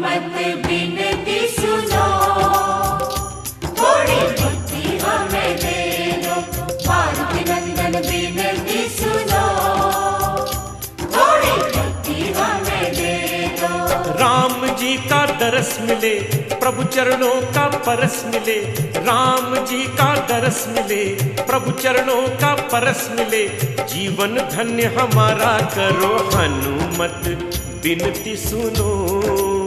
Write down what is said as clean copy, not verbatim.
हनुमत बिनती सुनो, थोड़ी बुद्धि हमें दे दो, मारुति नंदन बिनती सुनो, थोड़ी बुद्धि हमें दे दो। राम जी का दरस मिले, प्रभु चरणों का परस मिले, राम जी का दरस मिले, प्रभु चरणों का परस मिले, जीवन धन्य हमारा करो हनुमत बिनती सुनो।